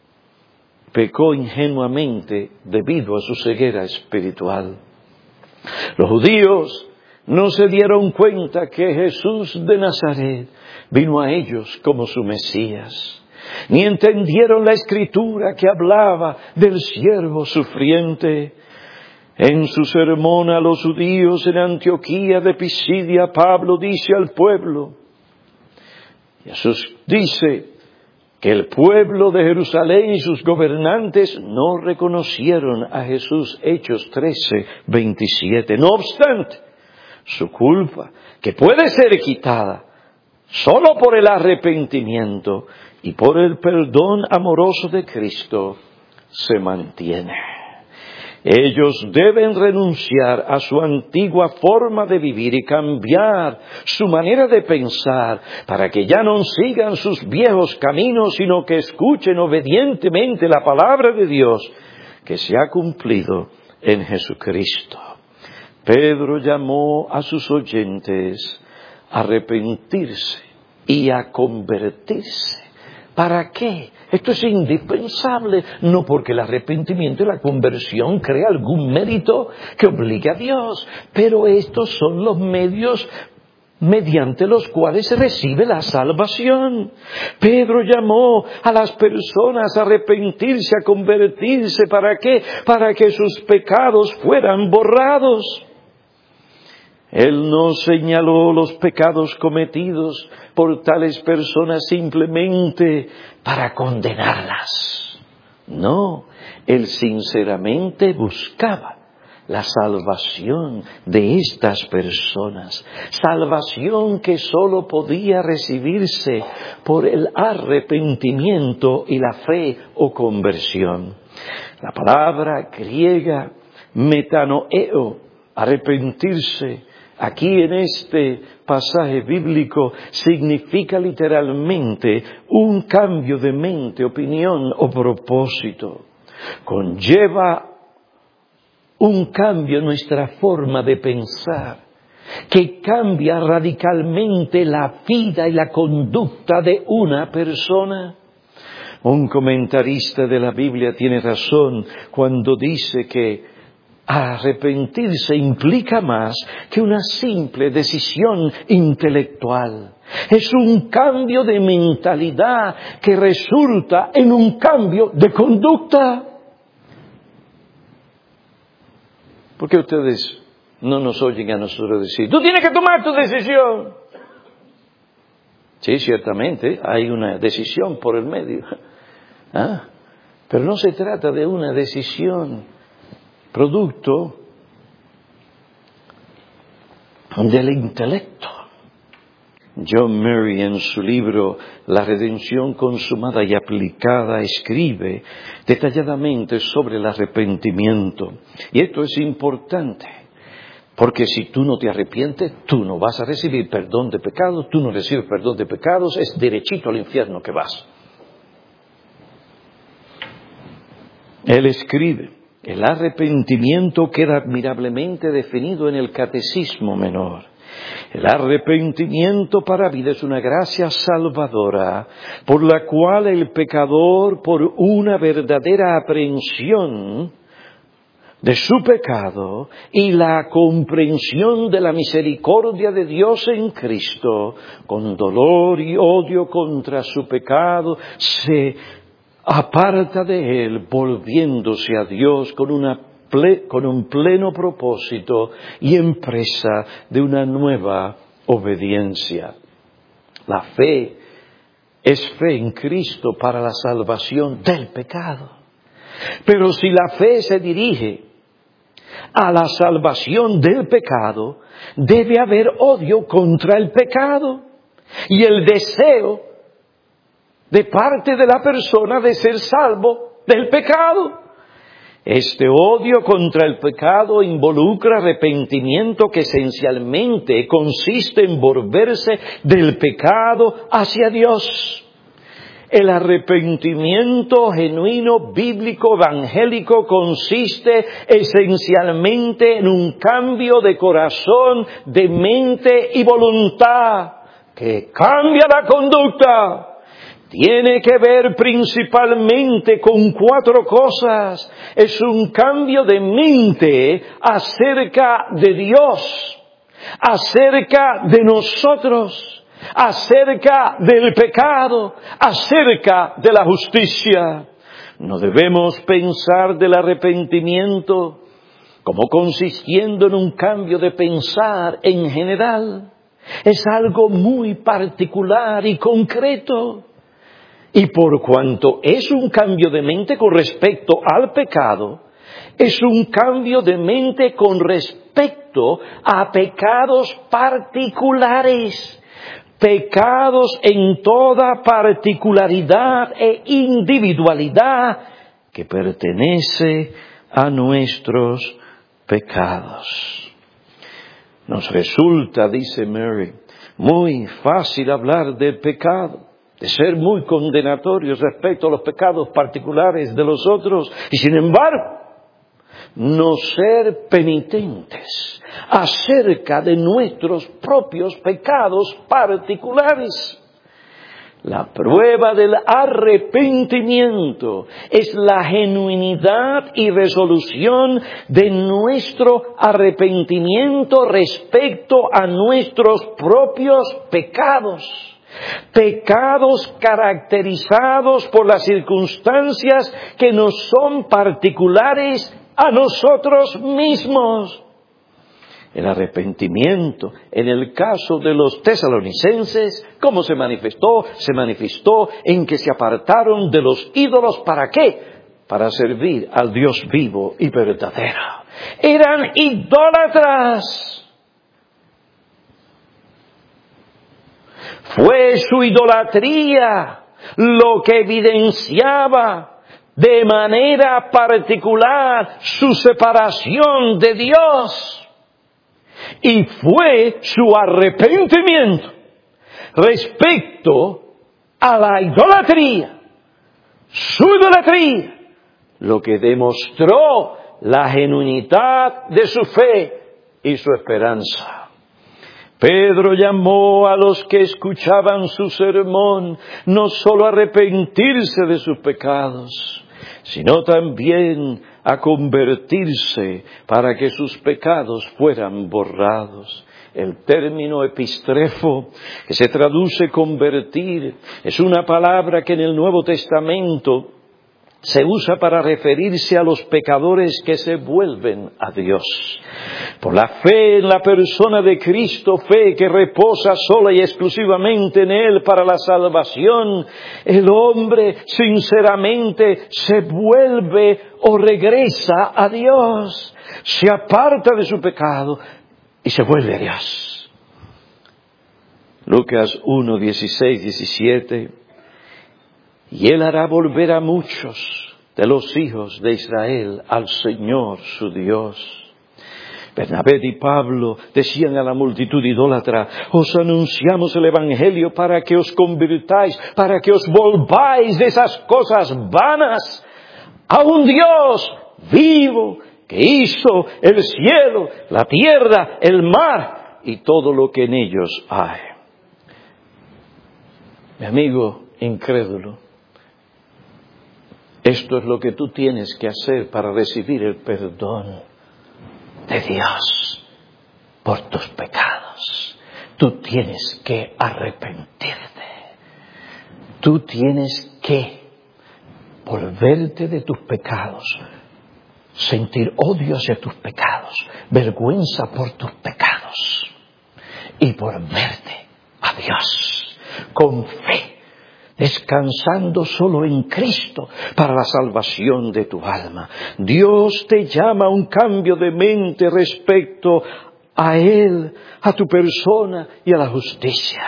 pecó ingenuamente debido a su ceguera espiritual. Los judíos no se dieron cuenta que Jesús de Nazaret vino a ellos como su Mesías, ni entendieron la Escritura que hablaba del siervo sufriente. En su sermón a los judíos en Antioquía de Pisidia, Pablo dice al pueblo, Jesús dice que el pueblo de Jerusalén y sus gobernantes no reconocieron a Jesús, Hechos trece, veintisiete. No obstante, su culpa, que puede ser quitada solo por el arrepentimiento y por el perdón amoroso de Cristo, se mantiene. Ellos deben renunciar a su antigua forma de vivir y cambiar su manera de pensar para que ya no sigan sus viejos caminos, sino que escuchen obedientemente la palabra de Dios que se ha cumplido en Jesucristo. Pedro llamó a sus oyentes a arrepentirse y a convertirse. ¿Para qué? Esto es indispensable, no porque el arrepentimiento y la conversión crea algún mérito que obligue a Dios, pero estos son los medios mediante los cuales se recibe la salvación. Pedro llamó a las personas a arrepentirse, a convertirse. ¿Para qué? Para que sus pecados fueran borrados. Él no señaló los pecados cometidos por tales personas simplemente para condenarlas. No, Él sinceramente buscaba la salvación de estas personas. Salvación que solo podía recibirse por el arrepentimiento y la fe o conversión. La palabra griega metanoeo, arrepentirse, aquí en este pasaje bíblico significa literalmente un cambio de mente, opinión o propósito. Conlleva un cambio en nuestra forma de pensar, que cambia radicalmente la vida y la conducta de una persona. Un comentarista de la Biblia tiene razón cuando dice que arrepentirse implica más que una simple decisión intelectual. Es un cambio de mentalidad que resulta en un cambio de conducta. ¿Por qué ustedes no nos oyen a nosotros decir, tú tienes que tomar tu decisión? Sí, ciertamente, hay una decisión por el medio. ¿Ah? Pero no se trata de una decisión producto del intelecto. John Murray, en su libro La redención consumada y aplicada, escribe detalladamente sobre el arrepentimiento. Y esto es importante, porque si tú no te arrepientes, tú no vas a recibir perdón de pecados, tú no recibes perdón de pecados, es derechito al infierno que vas. Él escribe, el arrepentimiento queda admirablemente definido en el Catecismo Menor. El arrepentimiento para vida es una gracia salvadora por la cual el pecador, por una verdadera aprehensión de su pecado y la comprensión de la misericordia de Dios en Cristo, con dolor y odio contra su pecado, se aparta de él, volviéndose a Dios con una con un pleno propósito y empresa de una nueva obediencia. La fe es fe en Cristo para la salvación del pecado. Pero si la fe se dirige a la salvación del pecado, debe haber odio contra el pecado y el deseo de parte de la persona de ser salvo del pecado. Este odio contra el pecado involucra arrepentimiento que esencialmente consiste en volverse del pecado hacia Dios. El arrepentimiento genuino, bíblico, evangélico consiste esencialmente en un cambio de corazón, de mente y voluntad que cambia la conducta. Tiene que ver principalmente con cuatro cosas. Es un cambio de mente acerca de Dios, acerca de nosotros, acerca del pecado, acerca de la justicia. No debemos pensar del arrepentimiento como consistiendo en un cambio de pensar en general. Es algo muy particular y concreto. Y por cuanto es un cambio de mente con respecto al pecado, es un cambio de mente con respecto a pecados particulares, pecados en toda particularidad e individualidad que pertenece a nuestros pecados. Nos resulta, dice Mary, muy fácil hablar del pecado, de ser muy condenatorios respecto a los pecados particulares de los otros, y sin embargo, no ser penitentes acerca de nuestros propios pecados particulares. La prueba del arrepentimiento es la genuinidad y resolución de nuestro arrepentimiento respecto a nuestros propios pecados. Pecados caracterizados por las circunstancias que nos son particulares a nosotros mismos. El arrepentimiento, en el caso de los tesalonicenses, ¿cómo se manifestó? Se manifestó en que se apartaron de los ídolos. ¿Para qué? Para servir al Dios vivo y verdadero. eran idólatras. Fue su idolatría lo que evidenciaba de manera particular su separación de Dios. Y fue su arrepentimiento respecto a la idolatría, su idolatría, lo que demostró la genuinidad de su fe y su esperanza. Pedro llamó a los que escuchaban su sermón no solo a arrepentirse de sus pecados, sino también a convertirse para que sus pecados fueran borrados. El término epistrefo, que se traduce convertir, es una palabra que en el Nuevo Testamento se usa para referirse a los pecadores que se vuelven a Dios. Por la fe en la persona de Cristo, fe que reposa sola y exclusivamente en Él para la salvación, el hombre sinceramente se vuelve o regresa a Dios, se aparta de su pecado y se vuelve a Dios. Lucas uno, dieciséis, diecisiete. Y Él hará volver a muchos de los hijos de Israel al Señor su Dios. Bernabé y Pablo decían a la multitud idólatra: os anunciamos el Evangelio para que os convirtáis, para que os volváis de esas cosas vanas a un Dios vivo que hizo el cielo, la tierra, el mar y todo lo que en ellos hay. Mi amigo incrédulo, esto es lo que tú tienes que hacer para recibir el perdón de Dios por tus pecados. Tú tienes que arrepentirte. Tú tienes que volverte de tus pecados, sentir odio hacia tus pecados, vergüenza por tus pecados y volverte a Dios con fe, descansando solo en Cristo para la salvación de tu alma. Dios te llama a un cambio de mente respecto a Él, a tu persona y a la justicia.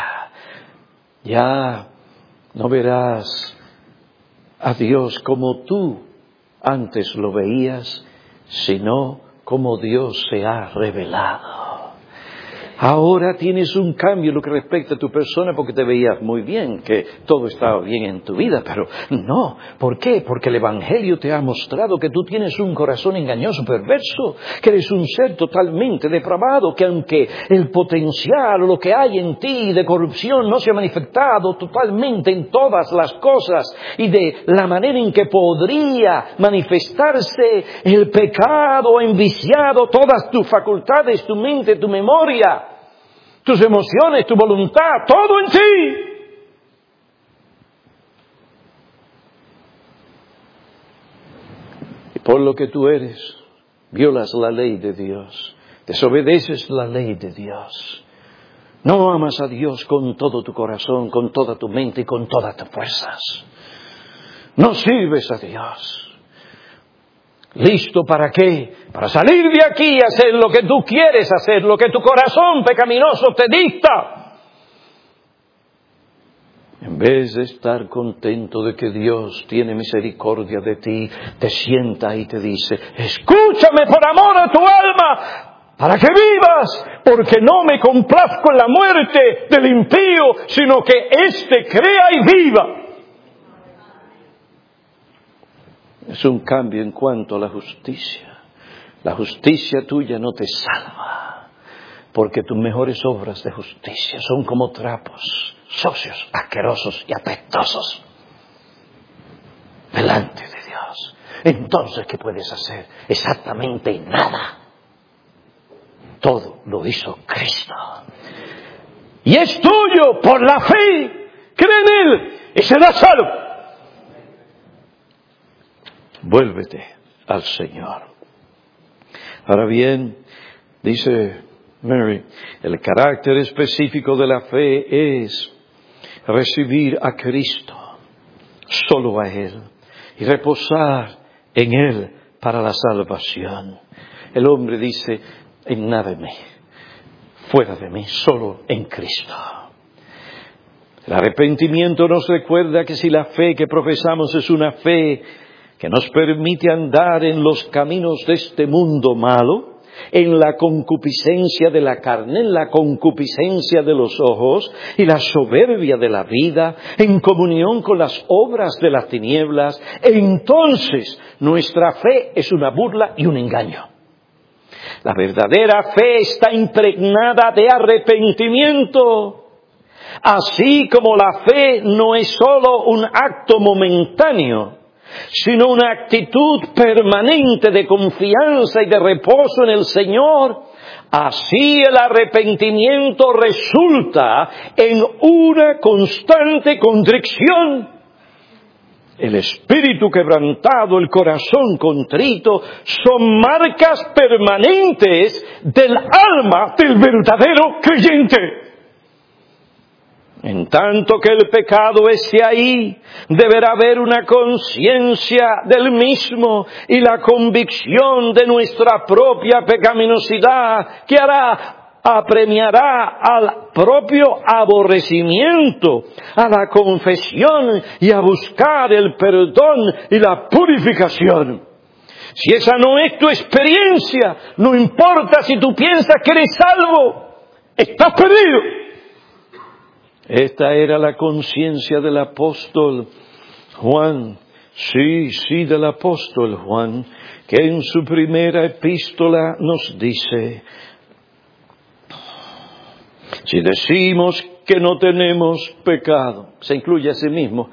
Ya no verás a Dios como tú antes lo veías, sino como Dios se ha revelado. Ahora tienes un cambio en lo que respecta a tu persona porque te veías muy bien, que todo estaba bien en tu vida, pero no. ¿Por qué? Porque el Evangelio te ha mostrado que tú tienes un corazón engañoso, perverso, que eres un ser totalmente depravado, que aunque el potencial o lo que hay en ti de corrupción no se ha manifestado totalmente en todas las cosas y de la manera en que podría manifestarse el pecado, enviciado todas tus facultades, tu mente, tu memoria, tus emociones, tu voluntad, todo en ti. Y por lo que tú eres, violas la ley de Dios, desobedeces la ley de Dios. No amas a Dios con todo tu corazón, con toda tu mente y con todas tus fuerzas. No sirves a Dios. ¿Listo para qué? Para salir de aquí y hacer lo que tú quieres hacer, lo que tu corazón pecaminoso te dicta. En vez de estar contento de que Dios tiene misericordia de ti, te sienta y te dice: escúchame por amor a tu alma, para que vivas, porque no me complazco en la muerte del impío, sino que éste crea y viva. Es un cambio en cuanto a la justicia. La justicia tuya no te salva, porque tus mejores obras de justicia son como trapos sucios, asquerosos y apestosos delante de Dios. Entonces, ¿qué puedes hacer? Exactamente nada. Todo lo hizo Cristo. Y es tuyo por la fe. Cree en Él y serás salvo. Vuélvete al Señor. Ahora bien, dice Mary, el carácter específico de la fe es recibir a Cristo, solo a Él, y reposar en Él para la salvación. el hombre dice, en nada de mí, fuera de mí, solo en Cristo. El arrepentimiento nos recuerda que si la fe que profesamos es una fe que nos permite andar en los caminos de este mundo malo, en la concupiscencia de la carne, en la concupiscencia de los ojos y la soberbia de la vida, en comunión con las obras de las tinieblas, entonces nuestra fe es una burla y un engaño. La verdadera fe está impregnada de arrepentimiento. Así como la fe no es solo un acto momentáneo, sino una actitud permanente de confianza y de reposo en el Señor, así el arrepentimiento resulta en una constante contrición. El espíritu quebrantado, el corazón contrito, son marcas permanentes del alma del verdadero creyente. En tanto que el pecado esté ahí, deberá haber una conciencia del mismo y la convicción de nuestra propia pecaminosidad que hará, apremiará al propio aborrecimiento, a la confesión y a buscar el perdón y la purificación. Si esa no es tu experiencia, no importa si tú piensas que eres salvo, estás perdido. Esta era la conciencia del apóstol Juan, sí, sí, del apóstol Juan, que en su primera epístola nos dice, si decimos que no tenemos pecado, se incluye a sí mismo,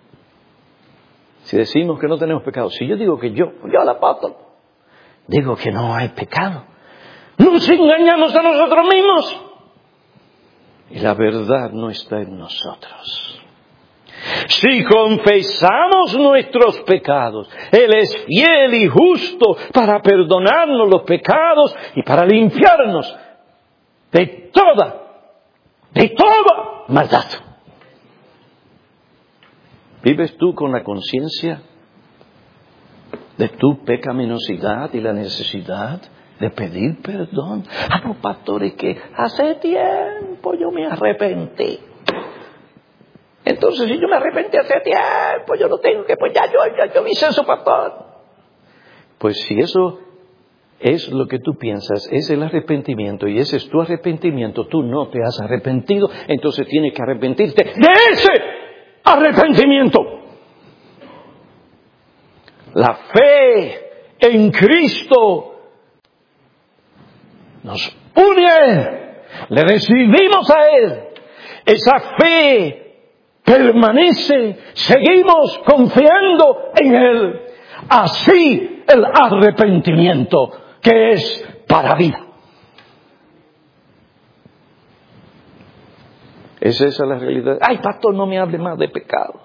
si decimos que no tenemos pecado, si yo digo que yo, yo el apóstol, digo que no hay pecado, nos engañamos a nosotros mismos. Y la verdad no está en nosotros. Si confesamos nuestros pecados, Él es fiel y justo para perdonarnos los pecados y para limpiarnos de toda, de toda maldad. ¿Vives tú con la conciencia de tu pecaminosidad y la necesidad de pedir perdón? Ah, no, pastores, que hace tiempo yo me arrepentí. Entonces, si yo me arrepentí hace tiempo, yo no tengo que, pues ya yo, ya yo me hice eso, pastor. Pues si eso es lo que tú piensas, es el arrepentimiento, y ese es tu arrepentimiento, tú no te has arrepentido, entonces tienes que arrepentirte de ese arrepentimiento. La fe en Cristo nos une a Él, le recibimos a Él, esa fe permanece, seguimos confiando en Él. Así el arrepentimiento, que es para vida. ¿Es esa la realidad? Ay, pastor, no me hable más de pecado.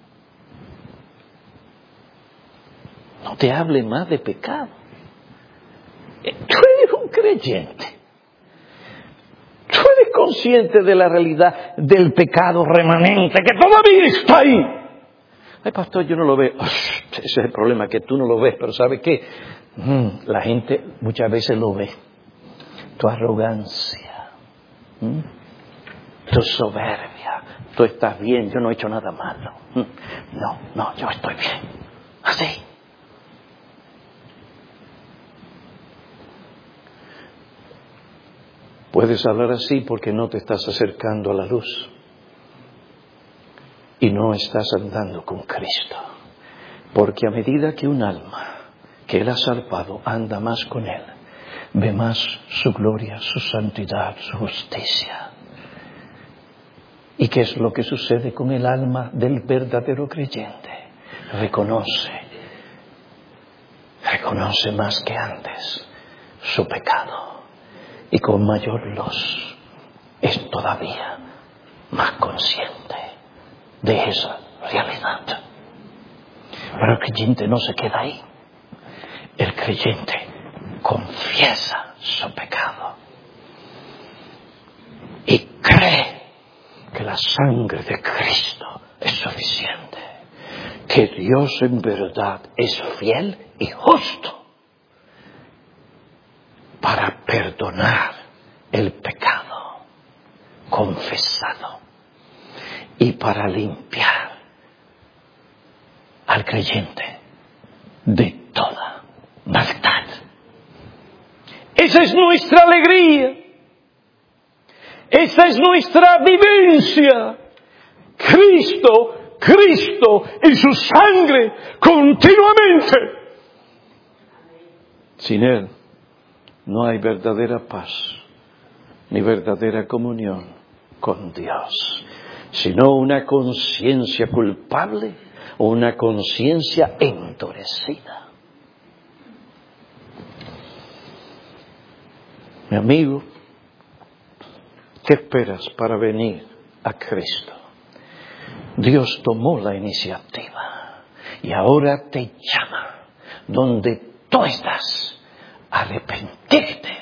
No te hable más de pecado. Tú eres un creyente. Tú eres consciente de la realidad del pecado remanente que todavía está ahí. Ay, pastor, yo no lo veo. Ese es el problema, que tú no lo ves. Pero ¿sabe qué? Mm, la gente muchas veces lo ve. Tu arrogancia, ¿Mm? tu soberbia. Tú estás bien, yo no he hecho nada malo. Mm, no, no, yo estoy bien. Así. Puedes hablar así porque no te estás acercando a la luz y no estás andando con Cristo. Porque a medida que un alma que Él ha salvado anda más con Él, ve más su gloria, su santidad, su justicia. ¿Y qué es lo que sucede con el alma del verdadero creyente? Reconoce, reconoce más que antes su pecado. Y con mayor luz es todavía más consciente de esa realidad. Pero el creyente no se queda ahí. El creyente confiesa su pecado y cree que la sangre de Cristo es suficiente, que Dios en verdad es fiel y justo perdonar el pecado confesado y para limpiar al creyente de toda maldad. Esa es nuestra alegría. Esa es nuestra vivencia. Cristo, Cristo y su sangre continuamente. Sin Él no hay verdadera paz ni verdadera comunión con Dios, sino una conciencia culpable o una conciencia endurecida. Mi amigo, ¿qué esperas para venir a Cristo? Dios tomó la iniciativa y ahora te llama donde tú estás a arrepentirte,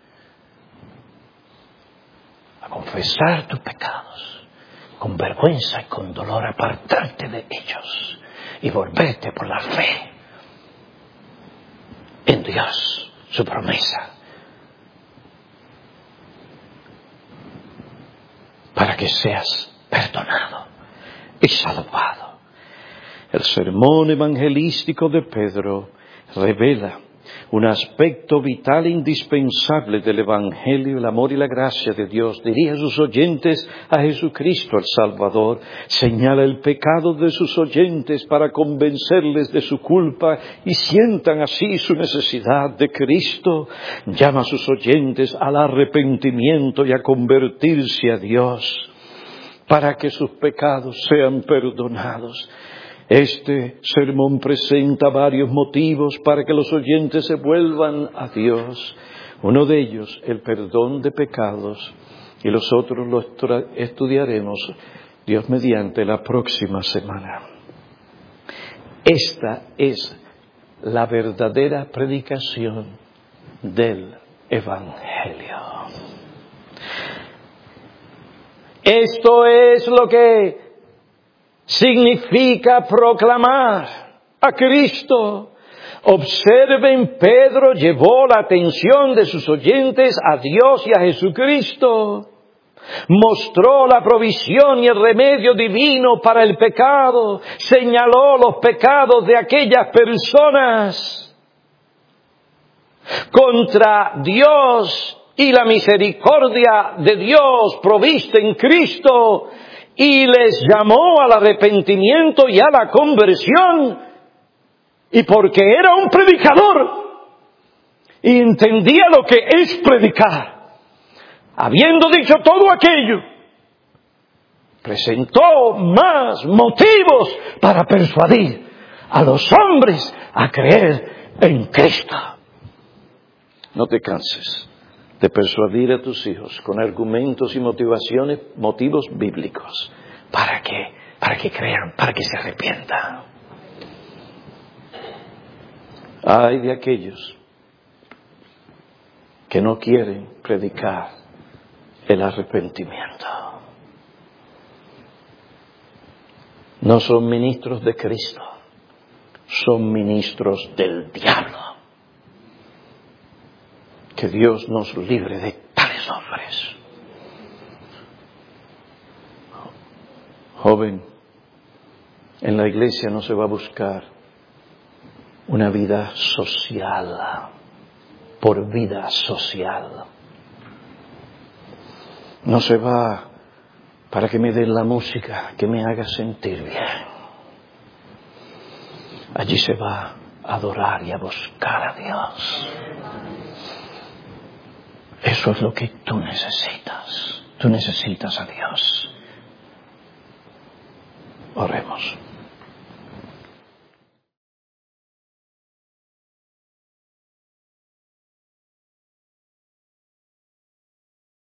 a confesar tus pecados, con vergüenza y con dolor apartarte de ellos y volverte por la fe en Dios, su promesa, para que seas perdonado y salvado. El sermón evangelístico de Pedro revela un aspecto vital e indispensable del Evangelio, el amor y la gracia de Dios. Dirige a sus oyentes a Jesucristo el Salvador. Señala el pecado de sus oyentes para convencerles de su culpa y sientan así su necesidad de Cristo. Llama a sus oyentes al arrepentimiento y a convertirse a Dios para que sus pecados sean perdonados. Este sermón presenta varios motivos para que los oyentes se vuelvan a Dios. Uno de ellos, el perdón de pecados, y los otros los estudiaremos, Dios mediante, la próxima semana. Esta es la verdadera predicación del Evangelio. Esto es lo que significa proclamar a Cristo. Observen, Pedro llevó la atención de sus oyentes a Dios y a Jesucristo. Mostró la provisión y el remedio divino para el pecado. Señaló los pecados de aquellas personas contra Dios y la misericordia de Dios provista en Cristo. Y les llamó al arrepentimiento y a la conversión. Y porque era un predicador y entendía lo que es predicar, habiendo dicho todo aquello, presentó más motivos para persuadir a los hombres a creer en Cristo. No te canses de persuadir a tus hijos con argumentos y motivaciones, motivos bíblicos, para que, para que crean, para que se arrepientan. Ay de aquellos que no quieren predicar el arrepentimiento. No son ministros de Cristo, son ministros del diablo. Que Dios nos libre de tales hombres. Joven, en la iglesia no se va a buscar una vida social, por vida social. No se va para que me den la música que me haga sentir bien. Allí se va a adorar y a buscar a Dios. Eso es lo que tú necesitas. Tú necesitas a Dios. Oremos.